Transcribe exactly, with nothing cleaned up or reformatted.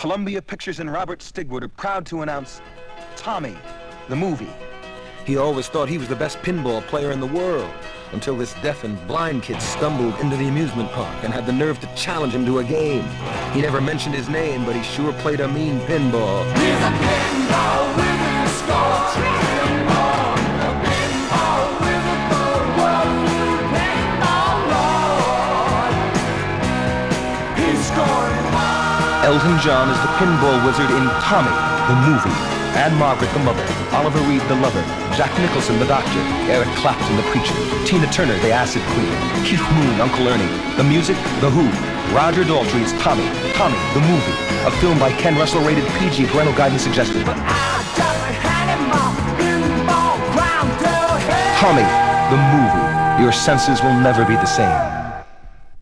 Columbia Pictures and Robert Stigwood are proud to announce Tommy, the movie. He always thought he was the best pinball player in the world, until this deaf and blind kid stumbled into the amusement park and had the nerve to challenge him to a game. He never mentioned his name, but he sure played a mean pinball. He's a pinball with a score. Pinball, a pinball with a third world pinball lord. He's scoring one. Elton John is the pinball wizard in Tommy, the movie. Anne Margaret, the mother. Oliver Reed, the lover. Jack Nicholson, the doctor. Eric Clapton, the preacher. Tina Turner, the acid queen. Keith Moon, Uncle Ernie. The music, The Who. Roger Daltrey is Tommy. Tommy, the movie. A film by Ken Russell, rated P G, parental guidance suggested. But I just had him on pinball ground to hell. Tommy, the movie. Your senses will never be the same.